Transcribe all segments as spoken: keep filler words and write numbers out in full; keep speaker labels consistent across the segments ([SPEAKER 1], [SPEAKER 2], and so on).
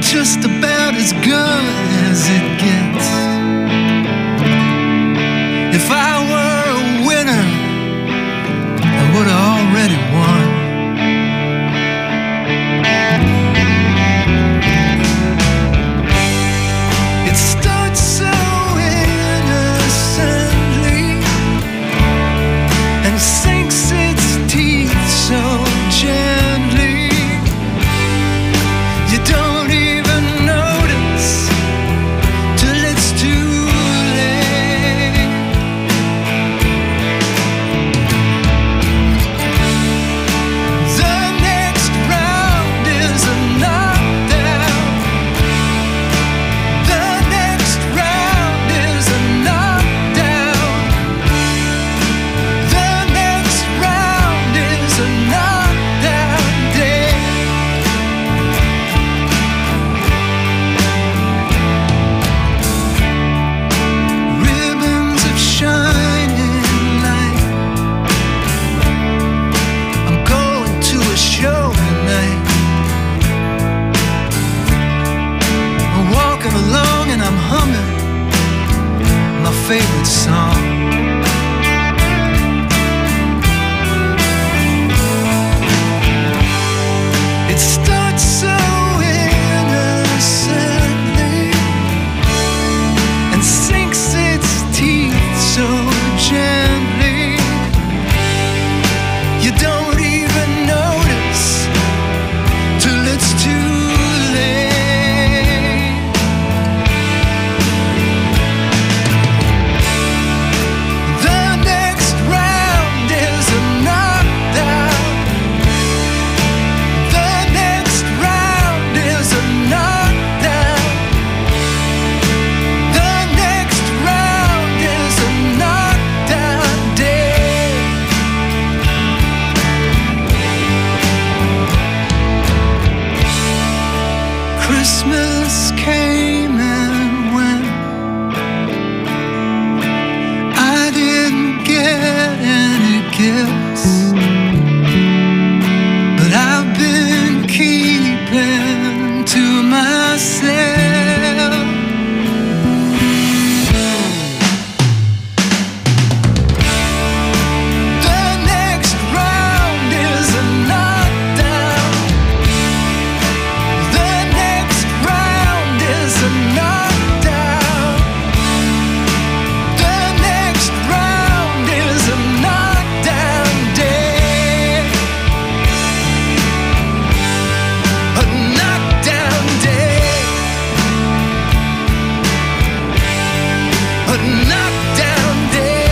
[SPEAKER 1] just about as good as it gets. If I were a winner, I would have already won. It starts so innocently and sinks its teeth so gently. You don't even notice till it's too late. The next round is a knockdown. The next round is a knockdown. The next round is a knockdown day. Ribbons of shining light. I'm going to a show tonight. I'm walking along and I'm humming my favorite song. It starts so innocently and sinks its teeth so gently. You don't even notice till it's too late. The next round is a knockdown. The next round is a knockdown. The next round is a knockdown day. Christmas came and went. I didn't get any gifts, but I've been keeping to myself. The next round is a knockdown. The next round is a knockdown. The next round is a knockdown day. A knockdown day. A knockdown day.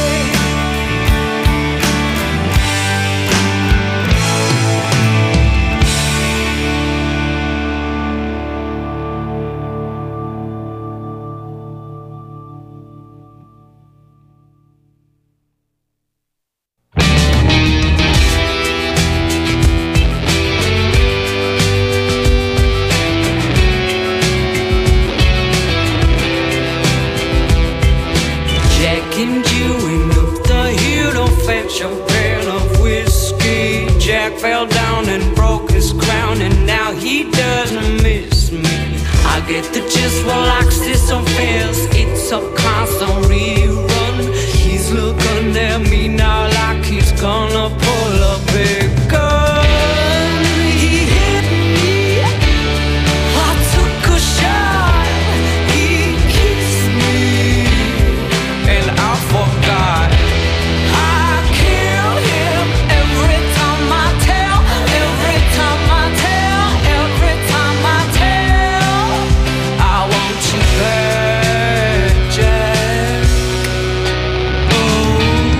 [SPEAKER 2] Jack and Jill went up the hill to fetch a pail of whiskey. Jack fell down and broke his crown, and now he doesn't miss me. I get the gist while Axis on fails. It's a constant rerun. He's looking at me now like he's gonna pull a big gun. He hit me. I took a shot. He kissed me, and I forgot. I kill him every time I tell, every time I tell, every time I tell. I want you back, Jack. Oh.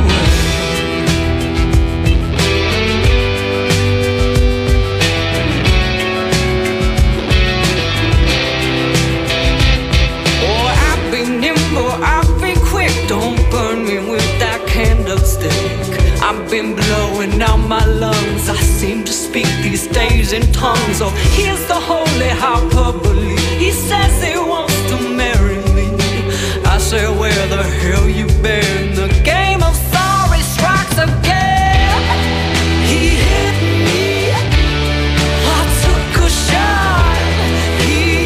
[SPEAKER 2] Oh, I've been nimble, I've been quick. Don't burn me with that candlestick. I've been blowing out my lungs. I seem to speak these days in tongues. Oh, here's the holy hyperbole. He says he wants to marry me. I say, where the hell you been? The game of sorry strikes again. He hit me. I took a shot. He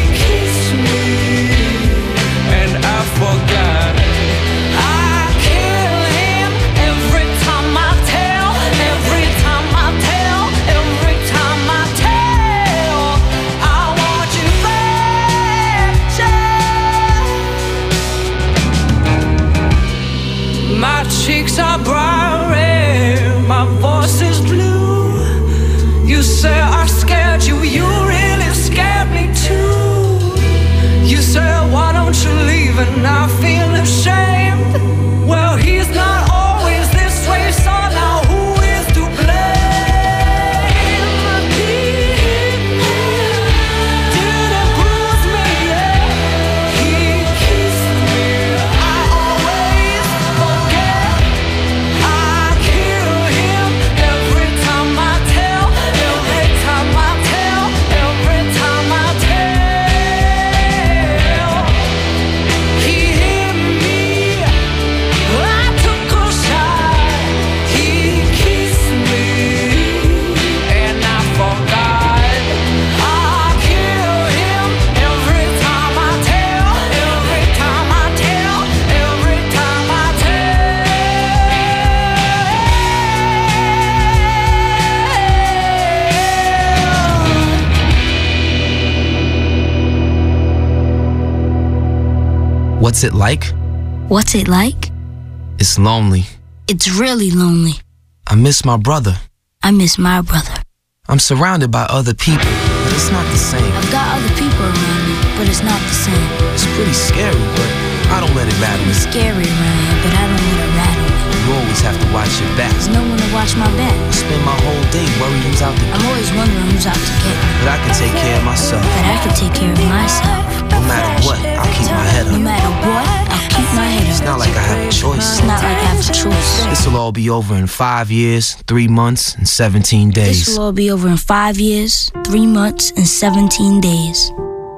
[SPEAKER 3] What's it like?
[SPEAKER 4] What's it like?
[SPEAKER 3] It's lonely.
[SPEAKER 4] It's really lonely.
[SPEAKER 3] I miss my brother.
[SPEAKER 4] I miss my brother.
[SPEAKER 3] I'm surrounded by other people, but it's not the same.
[SPEAKER 4] I've got other people around me, but it's not the same.
[SPEAKER 3] It's pretty scary, but I don't let it rattle me.
[SPEAKER 4] It's scary around here, but I don't let it rattle me.
[SPEAKER 3] You always have to watch your back.
[SPEAKER 4] There's no one to watch my back.
[SPEAKER 3] I spend my whole day worrying who's out to get me.
[SPEAKER 4] I'm always wondering who's out to get me.
[SPEAKER 3] But I can take care of myself.
[SPEAKER 4] But I can take care of myself.
[SPEAKER 3] No matter what, I'll keep my head up.
[SPEAKER 4] No matter what, I'll keep my head up.
[SPEAKER 3] It's not like I have a choice.
[SPEAKER 4] It's not like I have a choice.
[SPEAKER 3] This'll all be over in five years, three months, and seventeen days.
[SPEAKER 4] This will all be over in five years, three months, and seventeen days.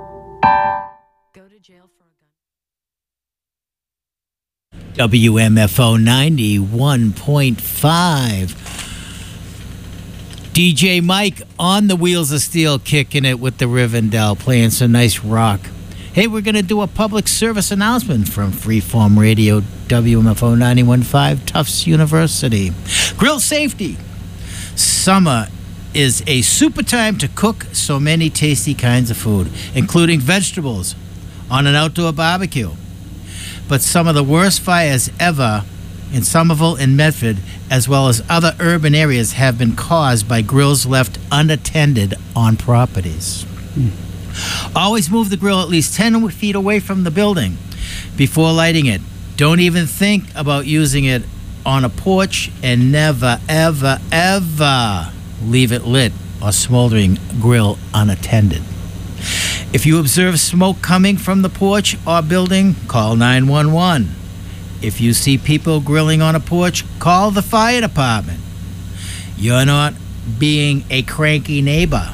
[SPEAKER 5] W M F O ninety-one point five. D J Mike on the Wheels of Steel, kicking it with the Rivendell, playing some nice rock. Hey, we're going to do a public service announcement from Freeform Radio, W M F O ninety-one point five, Tufts University. Grill safety. Summer is a super time to cook so many tasty kinds of food, including vegetables, on an outdoor barbecue. But some of the worst fires ever in Somerville and Medford, as well as other urban areas, have been caused by grills left unattended on properties. Hmm. Always move the grill at least ten feet away from the building before lighting it. Don't even think about using it on a porch, and never, ever, ever leave it lit or smoldering grill unattended. If you observe smoke coming from the porch or building, call nine one one. If you see people grilling on a porch, call the fire department. You're not being a cranky neighbor.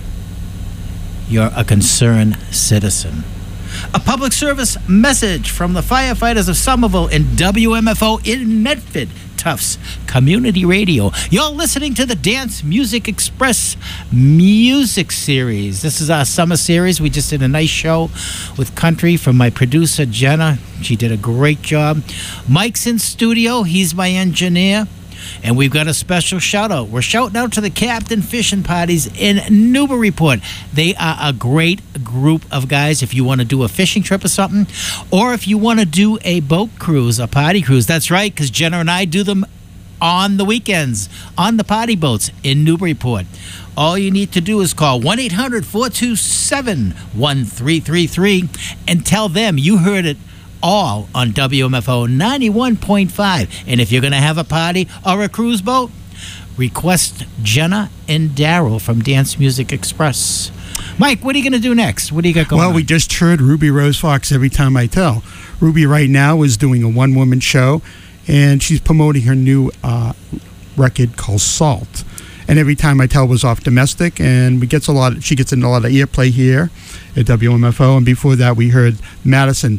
[SPEAKER 5] You're a concerned citizen. A public service message from the firefighters of Somerville and W M F O in Medford, Tufts Community Radio. You're listening to the Dance Music Express music series. This is our summer series. We just did a nice show with country from my producer, Jenna. She did a great job. Mike's in studio. He's my engineer. And we've got a special shout out. We're shouting out to the Captain Fishing Parties in Newburyport. They are a great group of guys if you want to do a fishing trip or something, or if you want to do a boat cruise, a party cruise. That's right, because Jenna and I do them on the weekends on the party boats in Newburyport. All you need to do is call one eight hundred, four two seven, one three three three and tell them you heard it all on W M F O ninety-one point five. And if you're going to have a party or a cruise boat, request Jenna and Daryl from Dance Music Express. Mike, what are you going to do next? What do you got going
[SPEAKER 6] well, on? Well, we just heard Ruby Rose Fox, Every Time I Tell. Ruby right now is doing a one-woman show, and she's promoting her new uh, record called Salt. And Every Time I Tell was off domestic, and we gets a lot. She gets in a lot of airplay here at W M F O. And before that, we heard Madison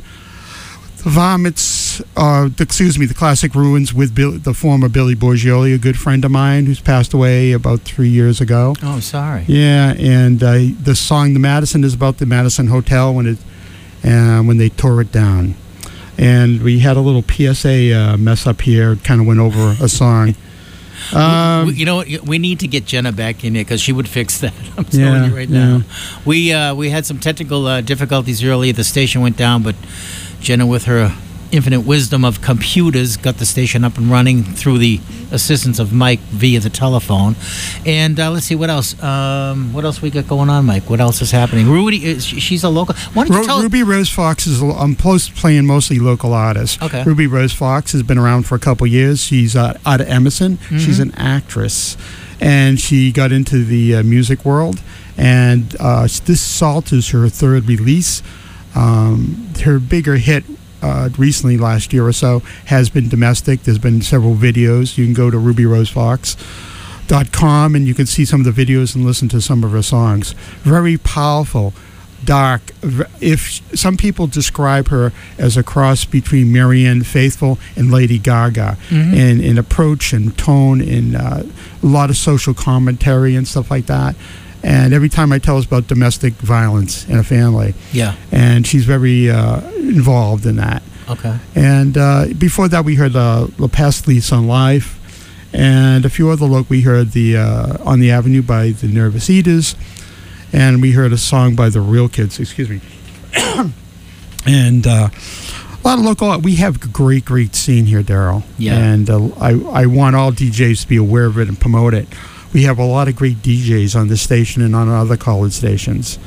[SPEAKER 6] Vomits, uh, the, excuse me, the Classic Ruins with Bill, the former Billy Borgioli, a good friend of mine who's passed away about three years ago.
[SPEAKER 5] Oh, sorry.
[SPEAKER 6] Yeah, and uh, the song "The Madison" is about the Madison Hotel when it uh, when they tore it down. And we had a little P S A uh, mess up here. It kind of went over a song. Um,
[SPEAKER 5] we, you know, we need to get Jenna back in here because she would fix that. I'm telling
[SPEAKER 6] yeah,
[SPEAKER 5] you right
[SPEAKER 6] yeah.
[SPEAKER 5] now. We uh, we had some technical uh, difficulties earlier. The station went down, but Jenna, with her infinite wisdom of computers, got the station up and running through the assistance of Mike via the telephone. And uh, let's see, what else? Um, what else we got going on, Mike? What else is happening? Rudy, is, she's a local. Why don't you
[SPEAKER 6] Ru-
[SPEAKER 5] tell
[SPEAKER 6] Ruby Rose Fox is. I'm close playing mostly local artists.
[SPEAKER 5] Okay.
[SPEAKER 6] Ruby Rose Fox has been around for a couple years. She's uh, out of Emerson. Mm-hmm. She's an actress, and she got into the uh, music world. And uh, this Salt is her third release. Um, her bigger hit uh, recently, last year or so, has been domestic. There's been several videos. You can go to ruby rose fox dot com and you can see some of the videos and listen to some of her songs. Very powerful, dark. If some people describe her as a cross between Marianne Faithfull and Lady Gaga, mm-hmm. in, in approach and tone, and uh, a lot of social commentary and stuff like that. And every time I tell us about domestic violence in a family.
[SPEAKER 5] Yeah.
[SPEAKER 6] And she's very uh, involved in that.
[SPEAKER 5] Okay.
[SPEAKER 6] And uh, before that, we heard uh, La Pastlis on Life. And a few other look. We heard the uh, On the Avenue by the Nervous Eaters. And we heard a song by the Real Kids. Excuse me. And uh, A lot of local. We have a great, great scene here, Daryl.
[SPEAKER 5] Yeah.
[SPEAKER 6] And uh, I, I want all D Js to be aware of it and promote it. We have a lot of great D Js on this station and on other college stations.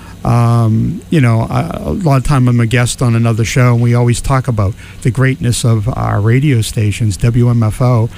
[SPEAKER 6] Um, you know, I, a lot of time I'm a guest on another show, and we always talk about the greatness of our radio stations, W M F O.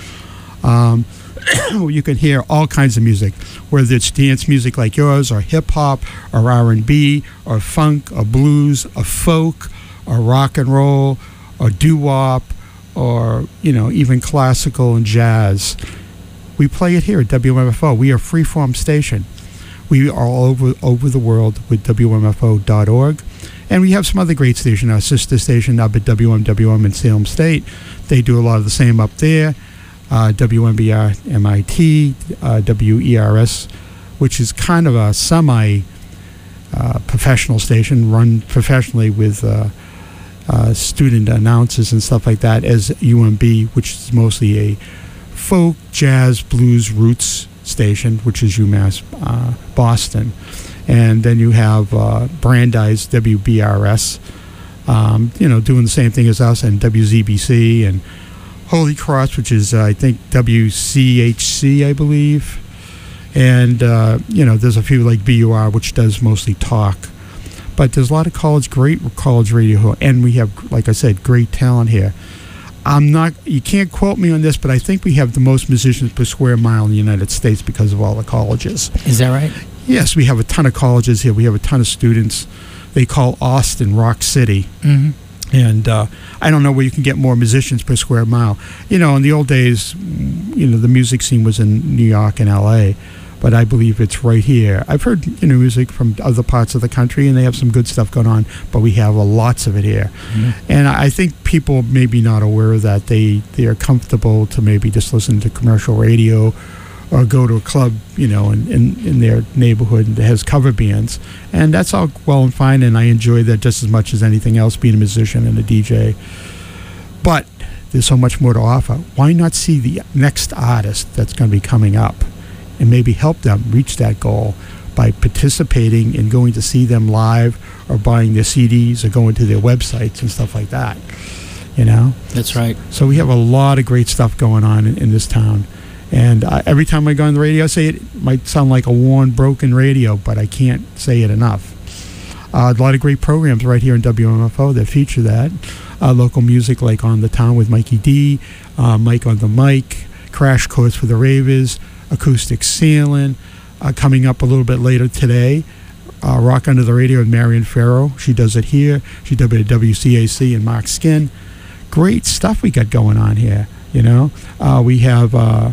[SPEAKER 6] Um, you can hear all kinds of music, whether it's dance music like yours, or hip-hop, or R and B, or funk, or blues, or folk, or rock and roll, or doo-wop, or, you know, even classical and jazz. We play it here at W M F O. We are a freeform station. We are all over over the world with W M F O dot org. And we have some other great stations. Our sister station up at W M W M in Salem State. They do a lot of the same up there. Uh, W M B R M I T, uh, W E R S, which is kind of a semi uh, professional station run professionally with uh, uh, student announcers and stuff like that, as U M B, which is mostly a folk, jazz, blues, roots station, which is UMass uh, Boston. And then you have uh, Brandeis, W B R S, um, you know, doing the same thing as us, and W Z B C, and Holy Cross, which is, uh, I think, W C H C, I believe. And, uh, you know, there's a few like B U R, which does mostly talk. But there's a lot of college, great college radio, and we have, like I said, great talent here. I'm not, you can't quote me on this, but I think we have the most musicians per square mile in the United States because of all the colleges.
[SPEAKER 5] Is that right?
[SPEAKER 6] Yes, we have a ton of colleges here. We have a ton of students. They call Austin Rock City.
[SPEAKER 5] Mm-hmm.
[SPEAKER 6] And uh, I don't know where you can get more musicians per square mile. You know, in the old days, you know, the music scene was in New York and L A, but I believe it's right here. I've heard, you know, music from other parts of the country, and they have some good stuff going on, but we have uh, lots of it here. Mm-hmm. And I think people may be not aware of that. They, they are comfortable to maybe just listen to commercial radio or go to a club, you know, in, in, in their neighborhood that has cover bands. And that's all well and fine, and I enjoy that just as much as anything else, being a musician and a D J. But there's so much more to offer. Why not see the next artist that's going to be coming up and maybe help them reach that goal by participating and going to see them live, or buying their C Ds, or going to their websites and stuff like that, you know?
[SPEAKER 5] That's right.
[SPEAKER 6] So we have a lot of great stuff going on in, in this town. And uh, every time I go on the radio, I say it, it might sound like a worn, broken radio, but I can't say it enough. Uh, a lot of great programs right here in W M F O that feature that. Uh, local music like On the Town with Mikey D, uh, Mike on the Mic, Crash Course for the Ravers, Acoustic Sailing. Uh, coming up a little bit later today, uh, Rock Under the Radio with Marion Farrow. She does it here. She does it at W C A C and Mark Skin. Great stuff we got going on here, you know. Uh, we have... Uh,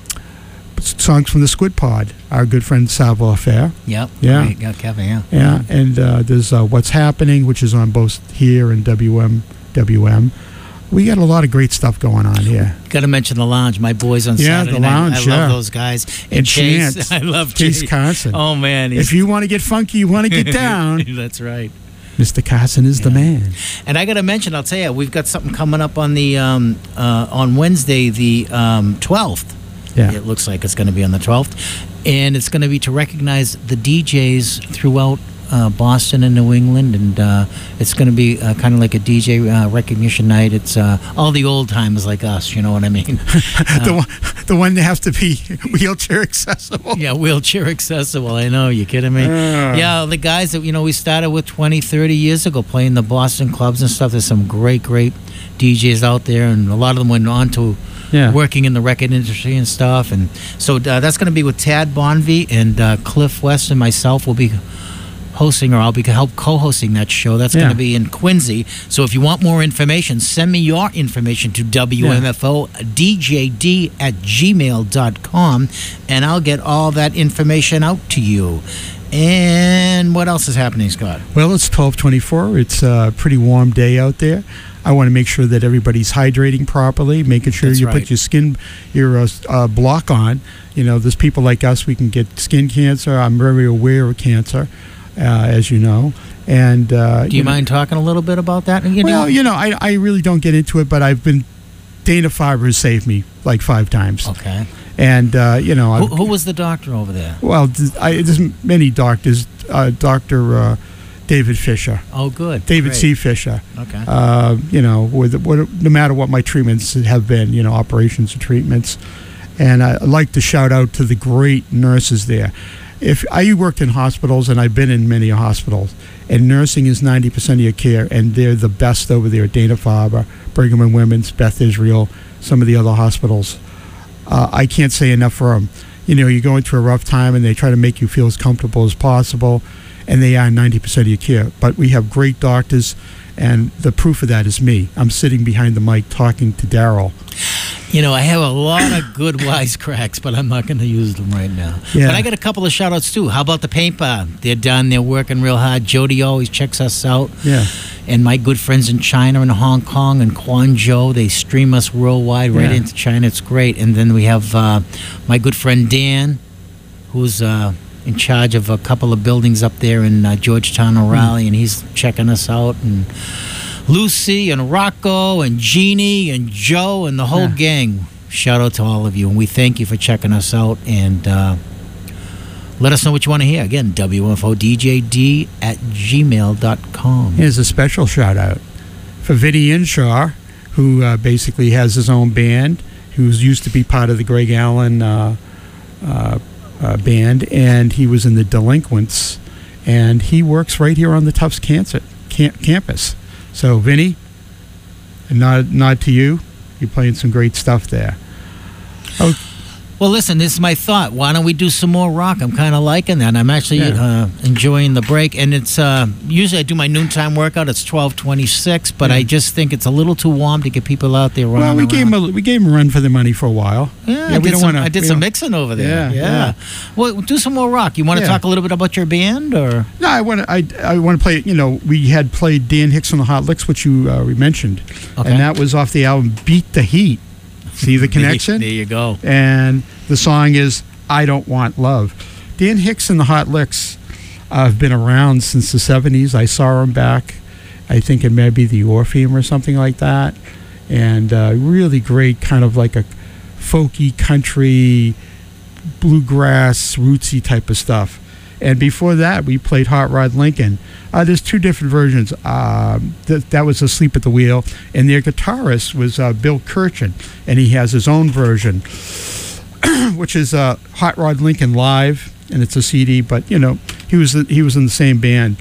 [SPEAKER 6] songs from the Squid Pod, our good friend Salvo Affair.
[SPEAKER 5] Yep.
[SPEAKER 6] Yeah.
[SPEAKER 5] Right. Got Kevin, yeah.
[SPEAKER 6] Yeah, and uh, there's uh, What's Happening, which is on both here and W M W M. We got a lot of great stuff going on here.
[SPEAKER 5] Got to mention the Lounge. My boys on
[SPEAKER 6] yeah,
[SPEAKER 5] Saturday
[SPEAKER 6] the Lounge,
[SPEAKER 5] night. I
[SPEAKER 6] yeah.
[SPEAKER 5] love those guys. And,
[SPEAKER 6] and
[SPEAKER 5] Chase,
[SPEAKER 6] Chance.
[SPEAKER 5] I love
[SPEAKER 6] Chase
[SPEAKER 5] Chase
[SPEAKER 6] Carson.
[SPEAKER 5] Oh man, he's-
[SPEAKER 6] if you want to get funky, you want to get down.
[SPEAKER 5] That's right.
[SPEAKER 6] Mister Carson is
[SPEAKER 5] Yeah.
[SPEAKER 6] the man.
[SPEAKER 5] And I got to mention, I'll tell you, we've got something coming up on the um, uh, on Wednesday, the um, twelfth.
[SPEAKER 6] Yeah.
[SPEAKER 5] It looks like it's going to be on the twelfth. And it's going to be to recognize the D Js throughout uh, Boston and New England. And uh, it's going to be uh, kind of like a D J uh, recognition night. It's uh, all the old timers like us, you know what I mean? Uh,
[SPEAKER 6] the, one, the one that has to be wheelchair accessible.
[SPEAKER 5] Yeah, wheelchair accessible. I know. You kidding me?
[SPEAKER 6] Uh.
[SPEAKER 5] Yeah, the guys that, you know, we started with twenty, thirty years ago playing the Boston clubs and stuff. There's some great, great D Js out there. And a lot of them went on to
[SPEAKER 6] Yeah.
[SPEAKER 5] working in the record industry and stuff. And so uh, that's going to be with Tad Bonvie, and uh, Cliff West and myself will be hosting, or I'll be help co-hosting that show. That's
[SPEAKER 6] Yeah.
[SPEAKER 5] going to be in Quincy. So if you want more information, send me your information to W M F O D J D at gmail dot com, and I'll get all that information out to you. And what else is happening, Scott?
[SPEAKER 6] Well, it's twelve twenty-four. It's a pretty warm day out there. I want to make sure that everybody's hydrating properly, making sure
[SPEAKER 5] That's
[SPEAKER 6] you
[SPEAKER 5] right.
[SPEAKER 6] put your skin, your uh, uh, block on. You know, there's people like us, we can get skin cancer. I'm very aware of cancer, uh, as you know. And uh,
[SPEAKER 5] Do you,
[SPEAKER 6] know,
[SPEAKER 5] mind talking a little bit about that? You
[SPEAKER 6] Well,
[SPEAKER 5] know,
[SPEAKER 6] you know, I, I really don't get into it, but I've been, Dana Farber has saved me like five times.
[SPEAKER 5] okay.
[SPEAKER 6] And, uh, you know,
[SPEAKER 5] Who,
[SPEAKER 6] I've-
[SPEAKER 5] who was the doctor over there?
[SPEAKER 6] well, th- I, there's many doctors. Uh, Doctor Uh, David Fisher.
[SPEAKER 5] Oh, good.
[SPEAKER 6] David
[SPEAKER 5] Great.
[SPEAKER 6] C. Fisher.
[SPEAKER 5] Okay.
[SPEAKER 6] Uh, you know, with, with no matter what my treatments have been, you know, operations and treatments. And I like to shout out to the great nurses there. If I worked in hospitals, and I've been in many hospitals, and nursing is ninety percent of your care, and they're the best over there. Dana-Farber, Brigham and Women's, Beth Israel, some of the other hospitals. Uh, I can't say enough for them. You know, you're going through a rough time, and they try to make you feel as comfortable as possible, and they are ninety percent of your care. But we have great doctors, and the proof of that is me. I'm sitting behind the mic talking to Daryl.
[SPEAKER 5] You know, I have a lot of good wisecracks, but I'm not going to use them right now.
[SPEAKER 6] Yeah.
[SPEAKER 5] But I got a couple of shout-outs, too. How about the paint bar? They're done. They're working real hard. Jody always checks us out.
[SPEAKER 6] Yeah.
[SPEAKER 5] And my good friends in China and Hong Kong and Guangzhou, they stream us worldwide right
[SPEAKER 6] Yeah.
[SPEAKER 5] into China. It's great. And then we have uh, my good friend Dan, who's uh, in charge of a couple of buildings up there in uh, Georgetown, O'Reilly, mm. and he's checking us out. And Lucy and Rocco and Jeannie and Joe and the whole
[SPEAKER 6] Yeah.
[SPEAKER 5] gang. Shout out to all of you, and we thank you for checking us out. And uh, let us know what you want to hear. Again, W M F O D J D at gmail dot com.
[SPEAKER 6] Here's a special shout out for Vinny Inshaw, who uh, basically has his own band, who's used to be part of the Greg Allen uh, uh, uh, band, and he was in the Delinquents, and he works right here on the Tufts cancer, cam- campus. So, Vinny, a nod, nod to you. You're playing some great stuff there. Oh,
[SPEAKER 5] Well, listen, this is my thought. Why don't we do some more rock? I'm kind of liking that. I'm actually
[SPEAKER 6] Yeah.
[SPEAKER 5] uh, enjoying the break. And it's uh, usually I do my noontime workout. It's twelve twenty-six, but
[SPEAKER 6] Yeah.
[SPEAKER 5] I just think it's a little too warm to get people out there running
[SPEAKER 6] well, we
[SPEAKER 5] around.
[SPEAKER 6] gave him a we gave him a run for the money for a while.
[SPEAKER 5] Yeah,
[SPEAKER 6] Yeah,
[SPEAKER 5] I
[SPEAKER 6] we
[SPEAKER 5] did,
[SPEAKER 6] don't
[SPEAKER 5] some,
[SPEAKER 6] wanna-
[SPEAKER 5] I did
[SPEAKER 6] we
[SPEAKER 5] some
[SPEAKER 6] don't-
[SPEAKER 5] mixing over there.
[SPEAKER 6] Yeah,
[SPEAKER 5] Yeah.
[SPEAKER 6] yeah.
[SPEAKER 5] Well, do some more rock. You want to
[SPEAKER 6] Yeah.
[SPEAKER 5] talk a little bit about your band, or
[SPEAKER 6] No, I want to. I, I want to play. You know, we had played Dan Hicks on the Hot Licks, which you uh, we mentioned,
[SPEAKER 5] Okay.
[SPEAKER 6] and that was off the album "Beat the Heat." See the connection?
[SPEAKER 5] There you go.
[SPEAKER 6] And the song is "I Don't Want Love." Dan Hicks and the Hot Licks uh, have been around since the seventies. I saw him back, I think it may be the Orpheum or something like that, and uh, really great, kind of like a folky country, bluegrass, rootsy type of stuff. And before that, we played Hot Rod Lincoln. Uh, there's two different versions. Uh, th- that was Asleep at the Wheel, and their guitarist was uh, Bill Kirchen, and he has his own version, which is uh, Hot Rod Lincoln Live, and it's a C D. But you know, he was he was in the same band.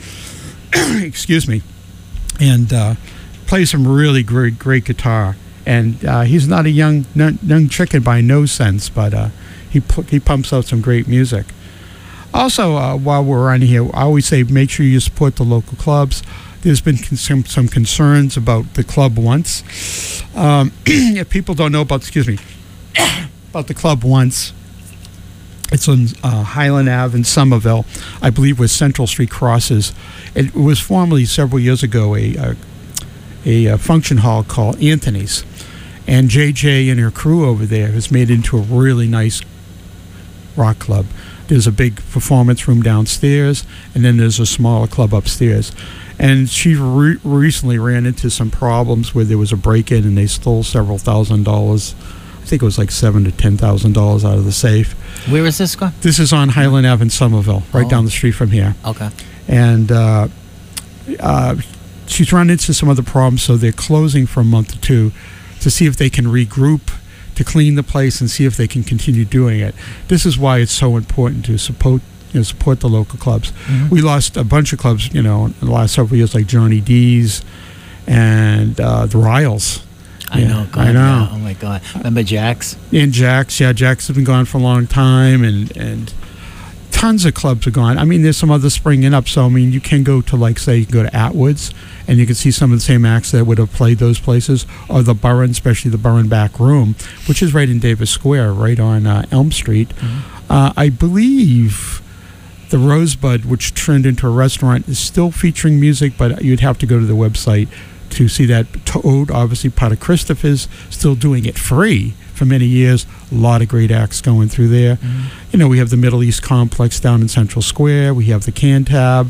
[SPEAKER 6] Excuse me, and uh, plays some really great great guitar. And uh, he's not a young young chicken by no sense, but uh, he pu- he pumps out some great music. Also, uh, while we're on here, I always say make sure you support the local clubs. There's been con- some, some concerns about the Club Once. Um, if people don't know about, excuse me, about the Club Once, it's on uh, Highland Avenue in Somerville, I believe where Central Street crosses. It was formerly, several years ago, a, a, a, a function hall called Anthony's. And J J and her crew over there has made it into a really nice rock club. There's a big performance room downstairs, and then there's a smaller club upstairs. And she re- recently ran into some problems where there was a break-in, and they stole several thousand dollars. I think it was like seven to ten thousand dollars out of the safe.
[SPEAKER 5] Where is this going?
[SPEAKER 6] This is on Highland Avenue in Somerville, right
[SPEAKER 5] Oh.
[SPEAKER 6] down the street from here.
[SPEAKER 5] Okay.
[SPEAKER 6] And uh, uh, she's run into some other problems, so they're closing for a month or two to see if they can regroup, to clean the place and see if they can continue doing it. This is why it's so important to support, you know, support the local clubs.
[SPEAKER 5] Mhm.
[SPEAKER 6] We lost a bunch of clubs, you know, in the last several years, like Johnny D's and uh, the Riles.
[SPEAKER 5] I
[SPEAKER 6] Yeah,
[SPEAKER 5] know. God,
[SPEAKER 6] I know.
[SPEAKER 5] yeah. Oh my God. Remember Jack's?
[SPEAKER 6] And Jack's, yeah, Jack's has been gone for a long time, and and tons of clubs are gone. I mean, there's some others springing up. So I mean, you can go to, like, say, you can go to Atwood's, and you can see some of the same acts that would have played those places, or the Burren, especially the Burren Back Room, which is right in Davis Square, right on uh, Elm Street.
[SPEAKER 5] Mm-hmm.
[SPEAKER 6] Uh, I believe the Rosebud, which turned into a restaurant, is still featuring music, but you'd have to go to the website to see that. Toad, obviously part of Christopher's, still doing it free for many years. A lot of great acts going through there.
[SPEAKER 5] Mm-hmm.
[SPEAKER 6] You know, we have the Middle East Complex down in Central Square. We have the Cantab.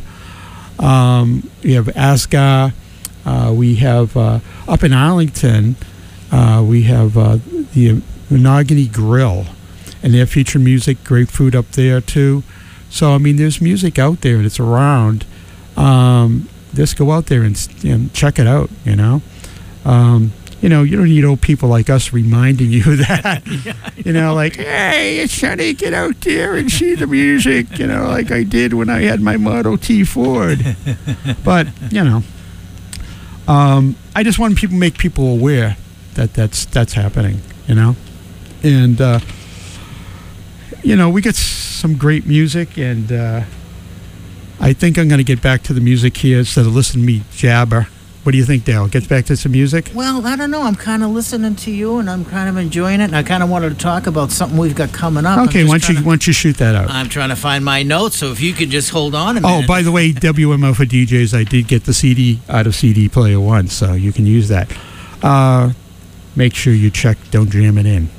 [SPEAKER 6] Um, we have Asgar. Uh, we have uh, up in Arlington, uh, we have uh, the Monogamy Grill, and they're featuring music, great food up there too. So I mean, there's music out there and it's around. um, just go out there and, and check it out, you know. Um, you know, you don't need old people like us reminding you that, yeah, you know, like, hey, Sonny, get out there and see the music, you know, like I did when I had my Model T Ford. But, you know, um, I just want people make people aware that that's, that's happening, you know. And, uh, you know, we get some great music, and uh, I think I'm going to get back to the music here instead of listening to me jabber. What do you think, Dale? Get back to some music?
[SPEAKER 5] Well, I don't know. I'm kind of listening to you, and I'm kind of enjoying it. And I kind of wanted to talk about something we've got coming up.
[SPEAKER 6] Okay, why don't you, why don't you shoot that out?
[SPEAKER 5] I'm trying to find my notes, so if you could just hold on a minute.
[SPEAKER 6] Oh, by the way, W M L for D Js, I did get the C D out of C D Player One, so you can use that. Uh, make sure you check, don't jam it in.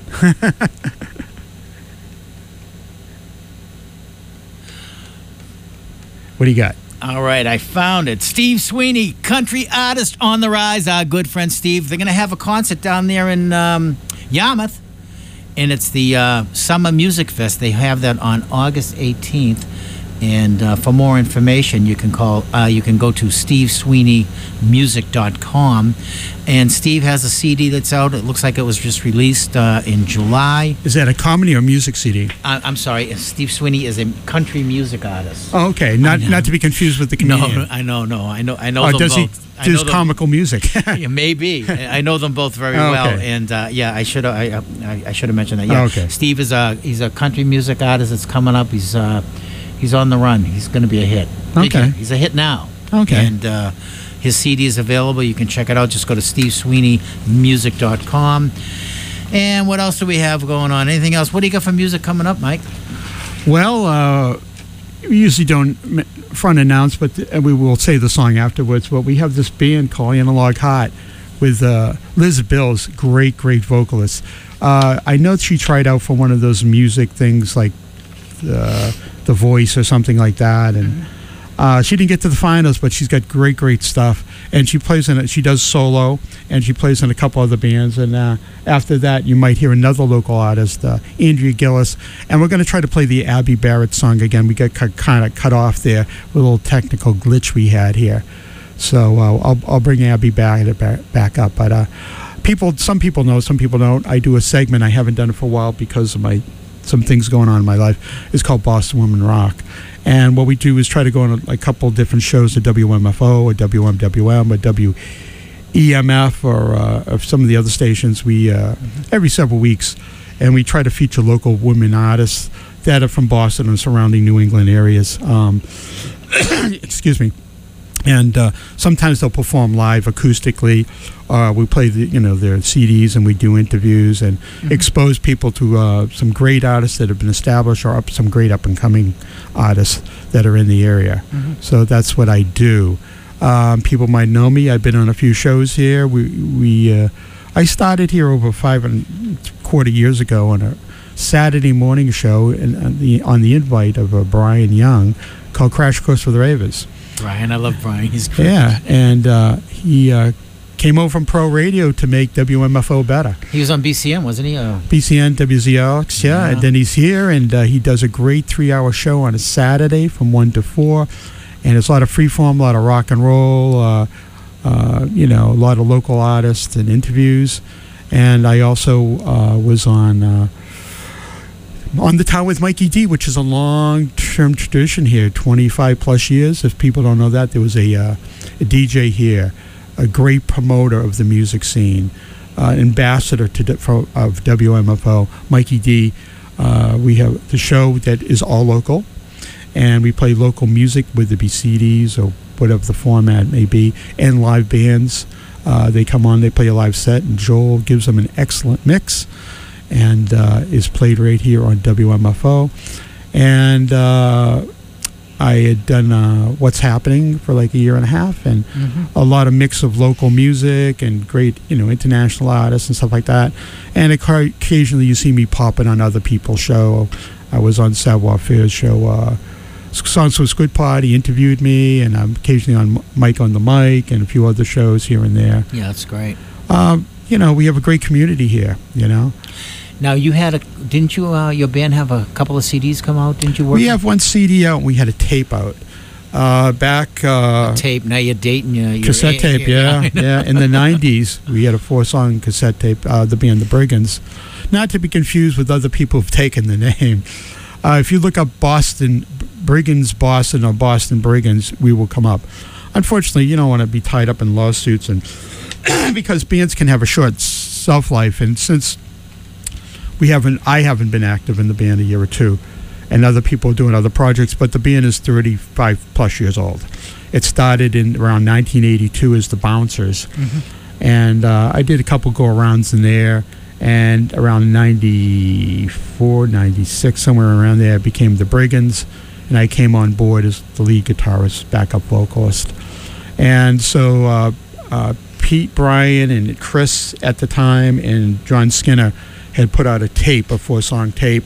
[SPEAKER 6] What do you got?
[SPEAKER 5] All right, I found it. Steve Sweeney, country artist on the rise. Our good friend Steve. They're going to have a concert down there in um, Yarmouth, and it's the uh, Summer Music Fest. They have that on August eighteenth. And uh, for more information, you can call. Uh, you can go to steve sweeney music dot com. And Steve has a C D that's out. It looks like it was just released uh, in July.
[SPEAKER 6] Is that a comedy or music C D?
[SPEAKER 5] Uh, I'm sorry, Steve Sweeney is a country music artist.
[SPEAKER 6] Oh, okay. Not not to be confused with the comedian.
[SPEAKER 5] No, I know, no, I know, I know
[SPEAKER 6] oh,
[SPEAKER 5] them
[SPEAKER 6] does
[SPEAKER 5] both.
[SPEAKER 6] He does comical music?
[SPEAKER 5] Yeah, maybe. I know them both very
[SPEAKER 6] oh,
[SPEAKER 5] well,
[SPEAKER 6] okay.
[SPEAKER 5] and uh, yeah, I should I, I, I should have mentioned that. Yeah,
[SPEAKER 6] oh, okay.
[SPEAKER 5] Steve is a he's a country music artist that's coming up. He's uh, he's on the run. He's going to be a hit. Big
[SPEAKER 6] Okay.
[SPEAKER 5] hit. He's a hit now.
[SPEAKER 6] Okay.
[SPEAKER 5] And uh, his C D is available. You can check it out. Just go to steve sweeney music dot com. And what else do we have going on? Anything else? What do you got for music coming up, Mike?
[SPEAKER 6] Well, uh, we usually don't front announce, but th- we will say the song afterwards. But we have this band called Analog Heart with uh, Liz Bills, great, great vocalist. Uh, I know she tried out for one of those music things like uh, The Voice or something like that, and uh, she didn't get to the finals, but she's got great, great stuff. And she plays in it. She does solo, and she plays in a couple other bands. And uh, after that, you might hear another local artist, uh, Andrea Gillis. And we're going to try to play the Abby Barrett song again. We got cut, kind of cut off there with a little technical glitch we had here. So uh, I'll, I'll bring Abby back back up. But uh, people, some people know, some people don't. I do a segment. I haven't done it for a while because of my some things going on in my life. It's called Boston Women Rock. And what we do is try to go on a, a couple different shows at W M F O or W M W M or W E M F or, uh, or some of the other stations. We uh, mm-hmm. every several weeks, and we try to feature local women artists that are from Boston and surrounding New England areas. Um, excuse me. And uh, sometimes they'll perform live acoustically. Uh, we play the, you know, their C Ds, and we do interviews and mm-hmm. expose people to uh, some great artists that have been established or up, some great up-and-coming artists that are in the area. Mm-hmm. So that's what I do. Um, people might know me. I've been on a few shows here. We, we, uh, I started here over five and a quarter years ago on a Saturday morning show and on the on the invite of uh, Brian Young called Crash Course with Ravers.
[SPEAKER 5] Brian, I love Brian. He's great.
[SPEAKER 6] Yeah, and uh, he uh, came over from Pro Radio to make W M F O better.
[SPEAKER 5] He was on B C M, wasn't he? Uh,
[SPEAKER 6] B C N, W Z X, yeah. yeah. And then he's here, and uh, he does a great three-hour show on a Saturday from one to four. And it's a lot of freeform, a lot of rock and roll, uh, uh, you know, a lot of local artists and interviews. And I also uh, was on... Uh, On the Town with Mikey D, which is a long-term tradition here, twenty-five plus years. If people don't know that, there was a, uh, a D J here, a great promoter of the music scene, uh, ambassador to for, of W M F O, Mikey D. Uh, we have the show that is all local, and we play local music, whether it be C Ds or whatever the format may be, and live bands. Uh, they come on, they play a live set, and Joel gives them an excellent mix. And uh, is played right here on W M F O. And uh, I had done uh, What's Happening for like a year and a half, and mm-hmm. a lot of mix of local music and great, you know, international artists and stuff like that. And occasionally you see me popping on other people's show. I was on Savoir Fair's show, uh, Songs for Squid Party, interviewed me, and I'm occasionally on Mike on the Mic and a few other shows here and there.
[SPEAKER 5] Yeah, that's great.
[SPEAKER 6] Um, you know, we have a great community here, you know.
[SPEAKER 5] Now, you had a, didn't you, uh, your band have a couple of C Ds come out? Didn't you work?
[SPEAKER 6] We have one C D out, and we had a tape out. Uh, back uh,
[SPEAKER 5] Tape. Now you're dating your, your
[SPEAKER 6] cassette tape, yeah, yeah. In the nineties, we had a four-song cassette tape. Uh, the band The Brigands, not to be confused with other people who've taken the name. Uh, if you look up Boston Brigands, Boston, or Boston Brigands, we will come up. Unfortunately, you don't want to be tied up in lawsuits, and because bands can have a short shelf life, and since we haven't, I haven't been active in the band a year or two. And other people are doing other projects, but the band is thirty-five plus years old. It started in around nineteen eighty-two as the Bouncers, mm-hmm. and uh, I did a couple go-arounds in there, and around ninety-four, ninety-six, somewhere around there, I became the Brigands, and I came on board as the lead guitarist, backup vocalist. And so uh, uh, Pete, Brian, and Chris at the time, and John Skinner had put out a tape, a four-song tape.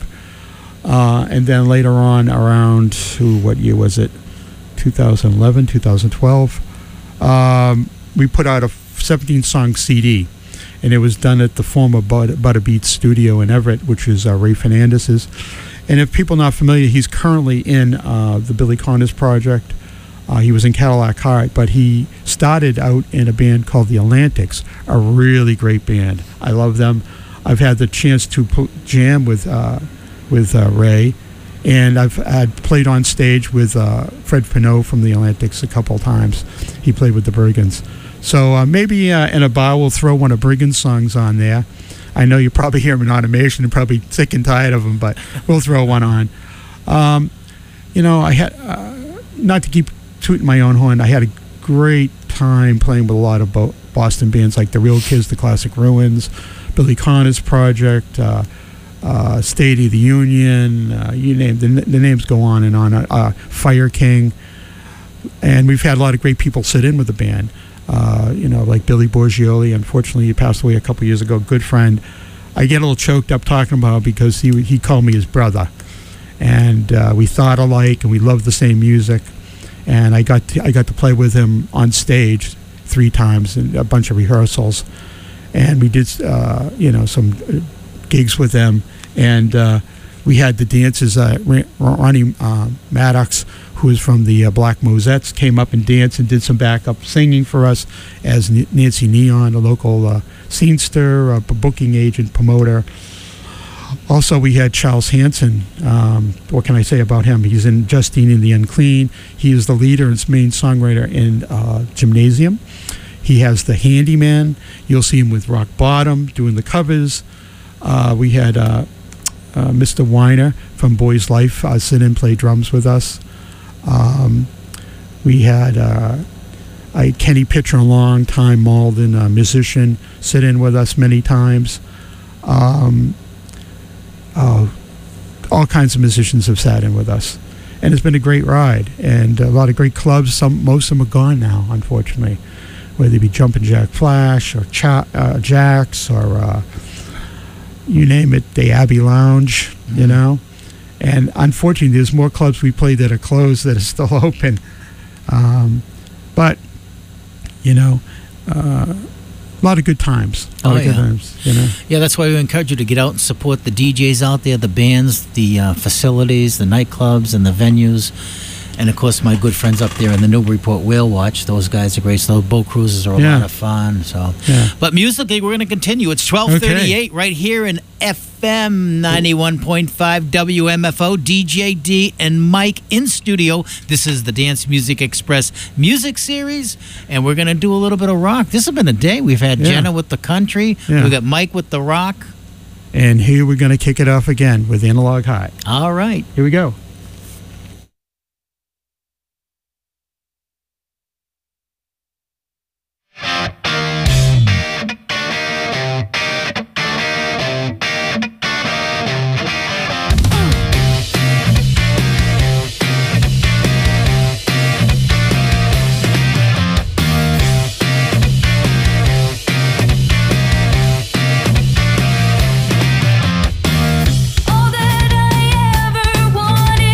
[SPEAKER 6] Uh, and then later on, around, ooh, what year was it? two thousand eleven, two thousand twelve, um, we put out a seventeen-song C D, and it was done at the former But- Butterbeat studio in Everett, which is uh, Ray Fernandez's. And if people are not familiar, he's currently in uh, the Billy Connors project. Uh, he was in Cadillac Heart, but he started out in a band called the Atlantics, a really great band. I love them. I've had the chance to pl- jam with... Uh, with uh, Ray, and I've had played on stage with uh, Fred Pinot from the Atlantics a couple of times. He played with the Brigands. So uh, maybe uh, in a bar we'll throw one of Brigands' songs on there. I know you probably hear them in automation and probably sick and tired of them, but we'll throw one on. Um, you know, I had, uh, not to keep tooting my own horn, I had a great time playing with a lot of Bo- Boston bands like the Real Kids, the Classic Ruins, Billy Connors Project, uh, Uh, State of the Union, uh, you name the, the names go on and on. Uh, Fire King, and we've had a lot of great people sit in with the band. Uh, you know, like Billy Borgioli. Unfortunately, he passed away a couple years ago. Good friend. I get a little choked up talking about it because he he called me his brother, and uh, we thought alike, and we loved the same music. And I got to, I got to play with him on stage three times and a bunch of rehearsals, and we did uh, you know some gigs with them, and uh, we had the dancers. Uh, Ronnie uh, Maddox, who is from the uh, Black Mosettes, came up and danced and did some backup singing for us as N- Nancy Neon, a local uh, scenester, a booking agent, promoter. Also, we had Charles Hanson. Um, what can I say about him? He's in Justine and the Unclean. He is the leader and main songwriter in uh, Gymnasium. He has the Handyman. You'll see him with Rock Bottom doing the covers. Uh, we had uh, uh, Mister Weiner from Boys Life uh, sit in, play drums with us. Um, we had uh, I, Kenny Pitcher, a long-time Malden uh, musician, sit in with us many times. Um, uh, all kinds of musicians have sat in with us. And it's been a great ride. And a lot of great clubs. Some, most of them are gone now, unfortunately. Whether it be Jumpin' Jack Flash or Cha- uh, Jack's or... Uh, you name it, the Abbey Lounge, you mm-hmm. know. And unfortunately, there's more clubs we play that are closed that are still open. Um, but, you know, uh, a lot of good times. A lot
[SPEAKER 5] oh,
[SPEAKER 6] of good
[SPEAKER 5] yeah.
[SPEAKER 6] times, you know.
[SPEAKER 5] Yeah, that's why we encourage you to get out and support the D Js out there, the bands, the uh, facilities, the nightclubs, and the venues. And, of course, my good friends up there in the Newburyport Whale Watch. Those guys are great. So those boat cruises are a
[SPEAKER 6] yeah.
[SPEAKER 5] lot of fun. So,
[SPEAKER 6] yeah.
[SPEAKER 5] But musically, we're going to continue. It's twelve thirty-eight okay. right here in F M ninety-one point five W M F O. D J D and Mike in studio. This is the Dance Music Express music series. And we're going to do a little bit of rock. This has been a day. We've had yeah. Jenna with the country. Yeah. We got Mike with the rock.
[SPEAKER 6] And here we're going to kick it off again with Analog High.
[SPEAKER 5] All right.
[SPEAKER 6] Here we go.
[SPEAKER 7] All that I ever wanted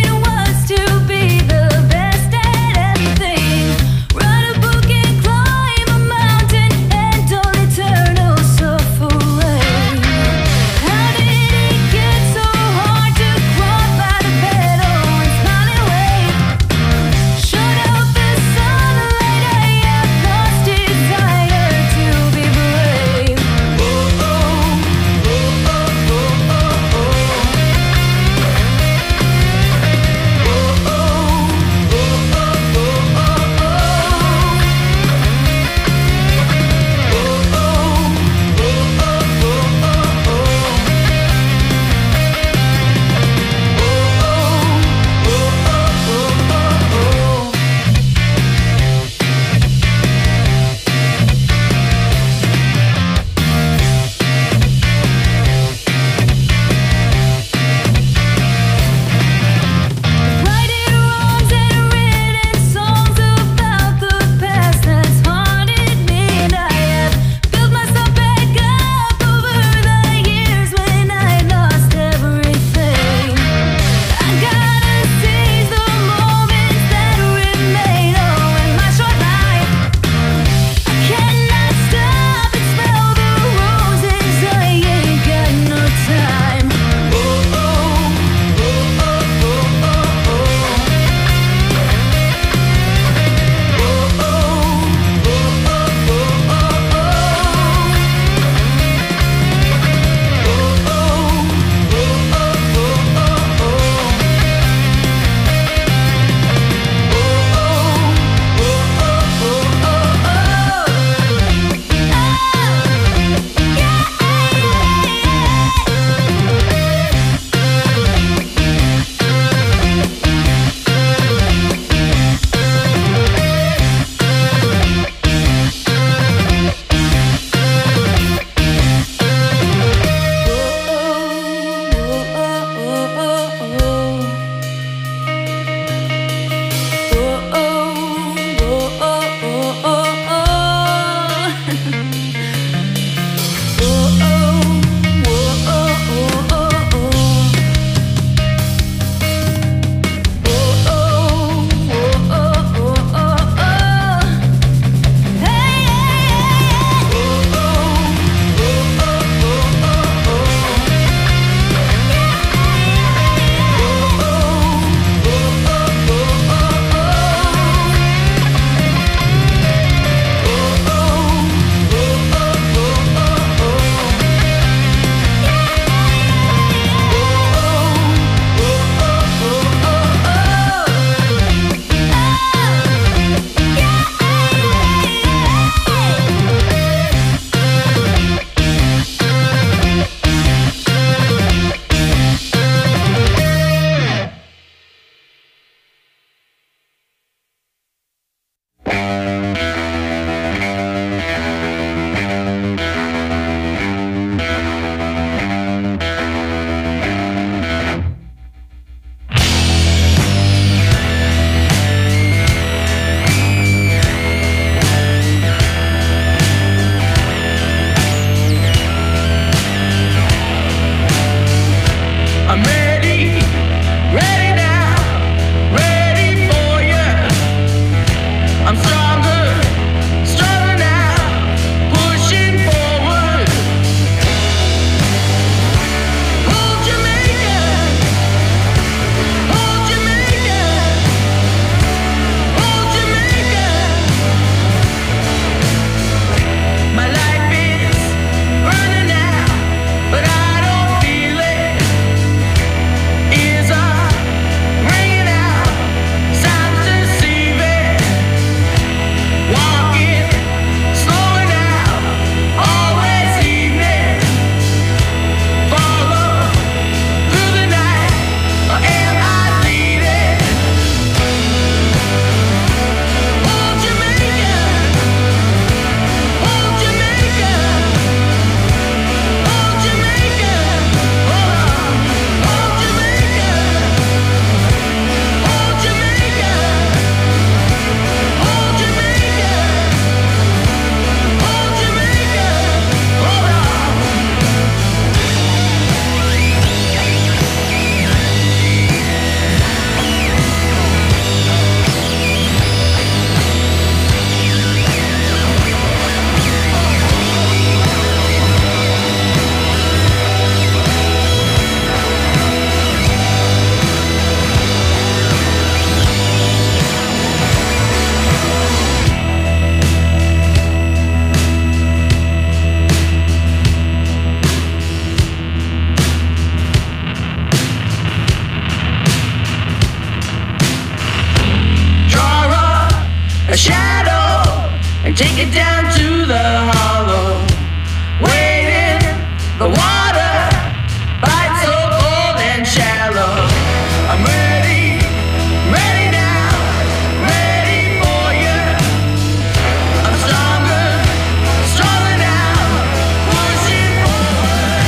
[SPEAKER 7] and take it down to the hollow. Waiting, the water bites so cold and shallow. I'm ready, ready now, ready for you. I'm stronger, stronger now, pushing forward.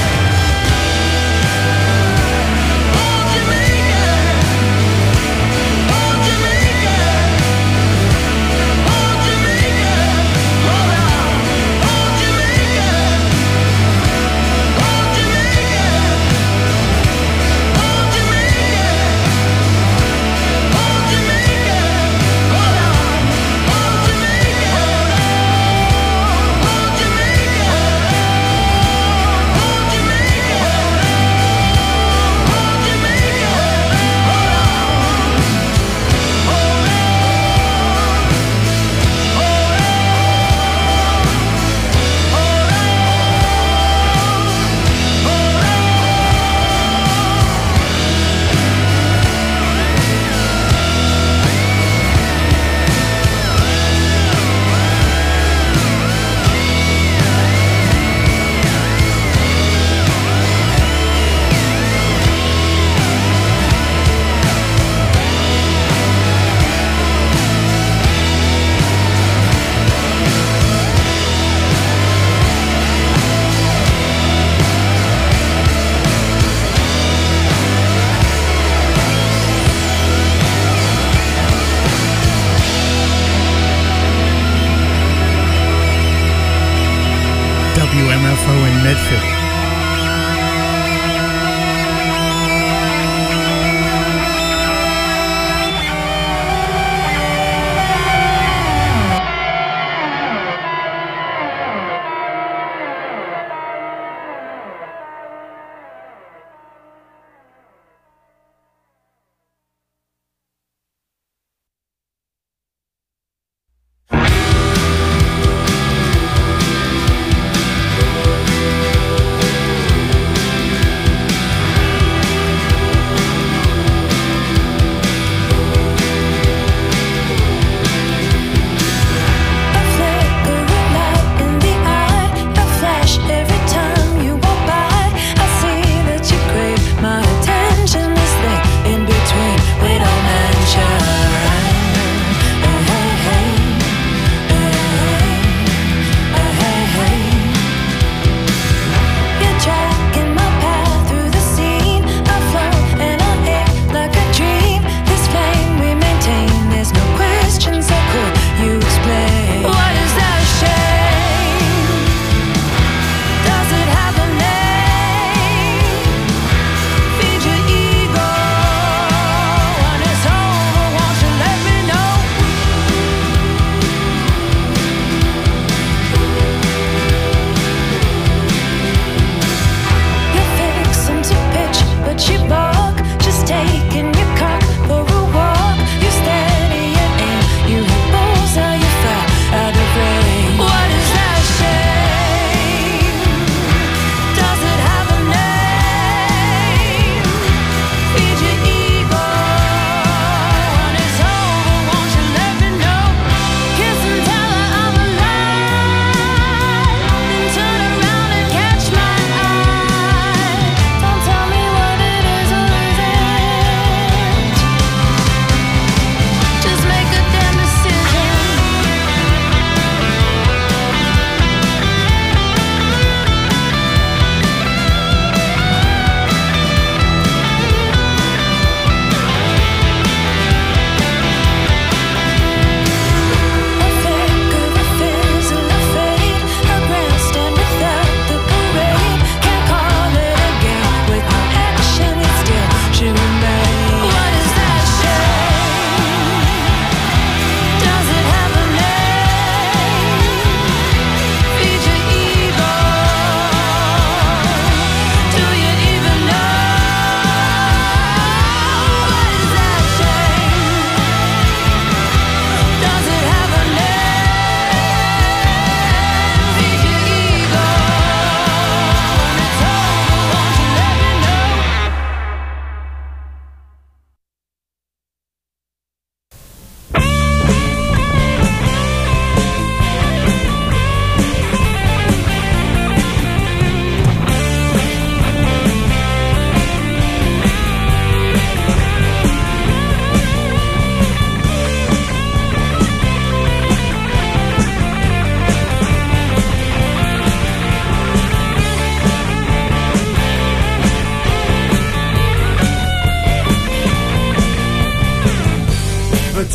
[SPEAKER 7] Oh Jamaica, oh Jamaica, oh Jamaica, hold on. Oh Jamaica, oh Jamaica, oh Jamaica, oh Jamaica, hold on. Oh Jamaica, oh Jamaica, oh Jamaica, oh Jamaica, hold on.
[SPEAKER 6] W M F O in Medford.
[SPEAKER 7] Oh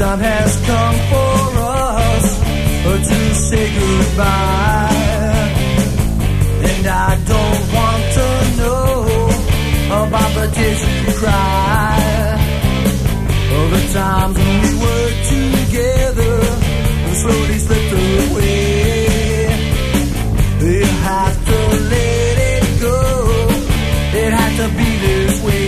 [SPEAKER 7] time has come for us to say goodbye. And I don't want to know about the tears you cry, or the times when we were together and slowly slipped away. You have to let it go, it had to be this way.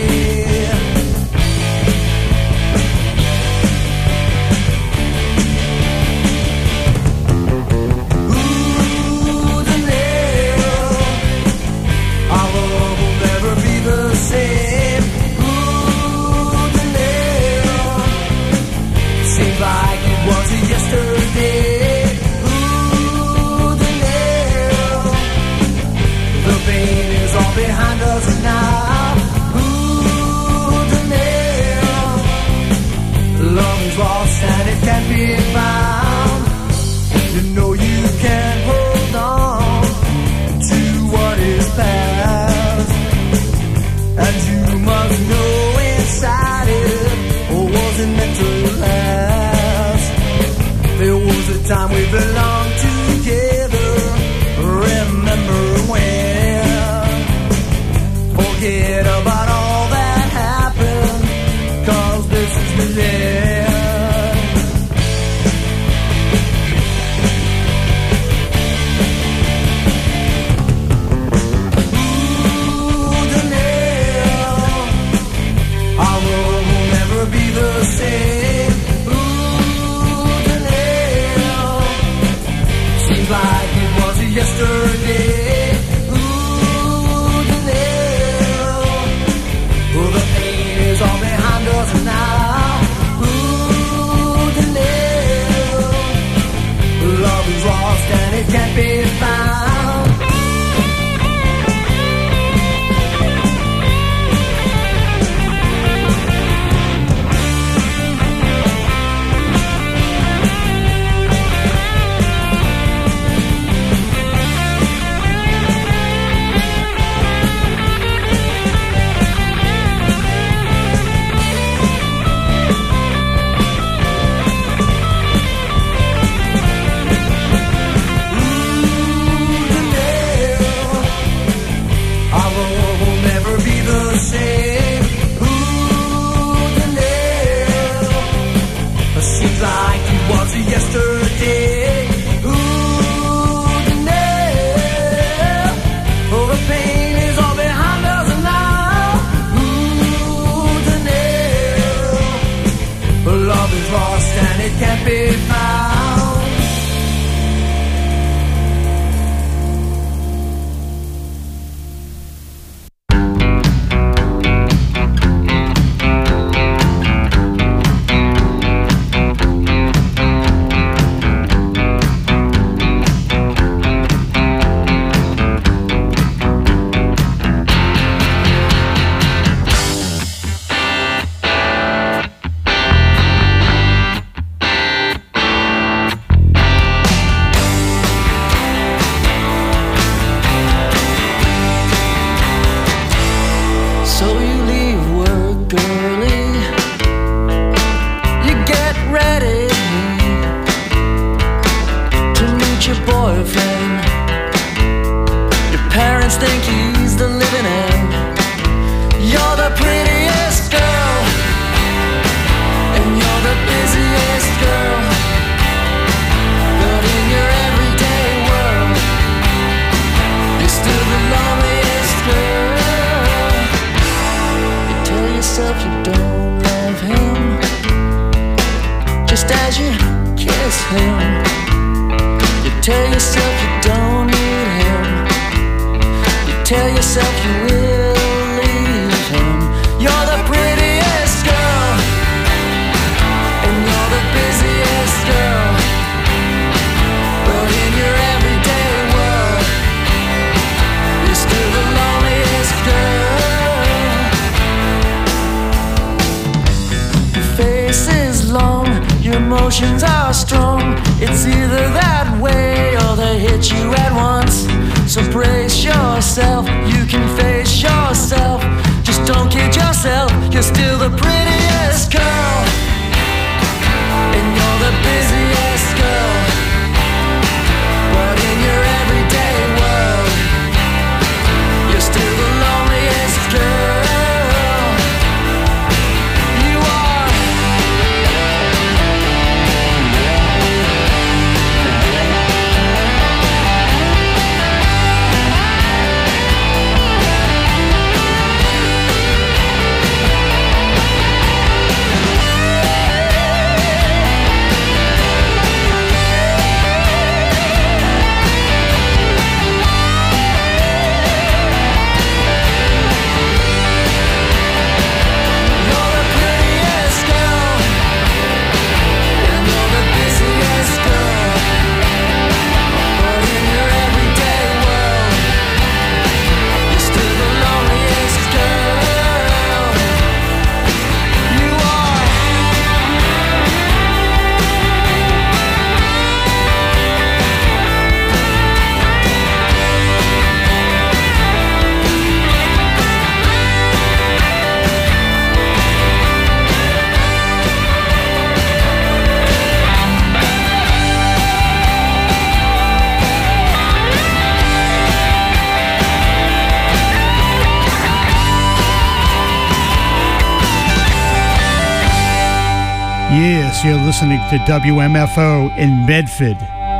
[SPEAKER 7] Like it was yesterday. Ooh, the nail. The pain is all behind us now. Ooh, the nail. Love is lost and it can't be found. You know you can't hold on to what is past, and you must know inside it, or wasn't meant to last. There was a time we belonged together. Remember when? Forget about all that happened, 'cause this is the end. Ooh, the nail. Our world will never be the same. Like it was yesterday. Ooh, the nail. Oh, the pain is all behind us now. Ooh, the nail. Love is lost and it can't be found. Same. Ooh, the nail. Seems like it was yesterday. Ooh, the nail. Oh, the pain is all behind us now. Ooh, the nail. Love is lost and it can't be found.
[SPEAKER 8] Emotions are strong. It's either that way or they hit you at once. So brace yourself, you can face yourself. Just don't kid yourself, you're still the prettiest girl.
[SPEAKER 6] Yes, you're listening to W M F O in Medford.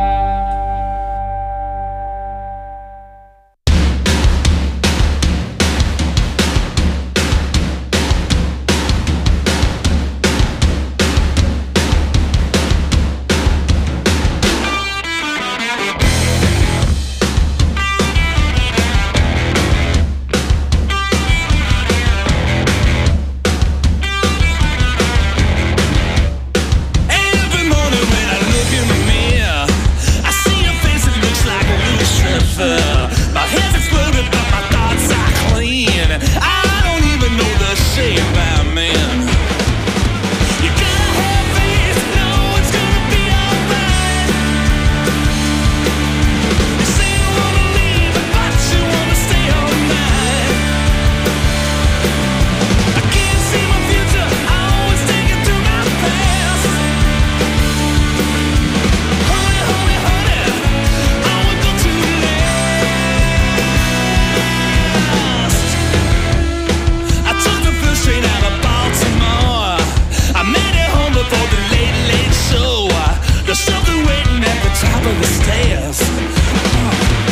[SPEAKER 9] Every morning when I look in the mirror, I see a face that looks like a Louis Stripper. My head's exploded, but my thoughts are clean. I don't even know the shape I'm in. You gotta have faith, know it's gonna be alright. You say you wanna leave, but you wanna stay all night. I can't see my future, I always take it through my past. Honey, honey, honey, I would go too last. I took the first train out of Baltimore. I made it home before the late, late show. There's something waiting at the top of the stairs.